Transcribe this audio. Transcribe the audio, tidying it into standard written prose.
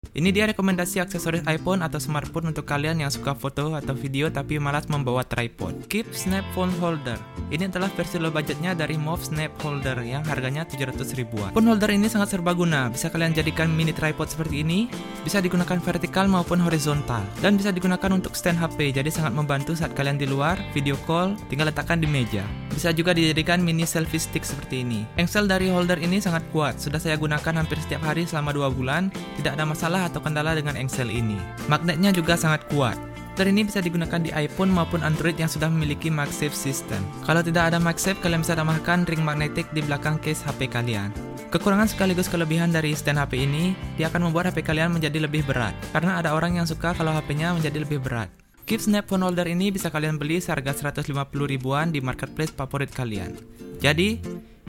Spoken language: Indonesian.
Ini dia rekomendasi aksesoris iPhone atau smartphone untuk kalian yang suka foto atau video tapi malas membawa tripod. Keep Snap Phone Holder. Ini adalah versi low budgetnya dari Move Snap Holder yang harganya 700 ribuan. Phone holder ini sangat serbaguna, bisa kalian jadikan mini tripod seperti ini, bisa digunakan vertikal maupun horizontal, dan bisa digunakan untuk stand HP, jadi sangat membantu saat kalian di luar, video call, tinggal letakkan di meja. Bisa juga dijadikan mini selfie stick seperti ini. Engsel dari holder ini sangat kuat, sudah saya gunakan hampir setiap hari selama 2 bulan, tidak ada masalah atau kendala dengan engsel ini. Magnetnya juga sangat kuat. Holder ini bisa digunakan di iPhone maupun Android yang sudah memiliki MagSafe system. Kalau tidak ada MagSafe, kalian bisa tambahkan ring magnetik di belakang case HP kalian. Kekurangan sekaligus kelebihan dari stand HP ini, dia akan membuat HP kalian menjadi lebih berat, karena ada orang yang suka kalau HP-nya menjadi lebih berat. Keep Snap Phone Holder ini bisa kalian beli seharga 150 ribuan di marketplace favorit kalian. Jadi,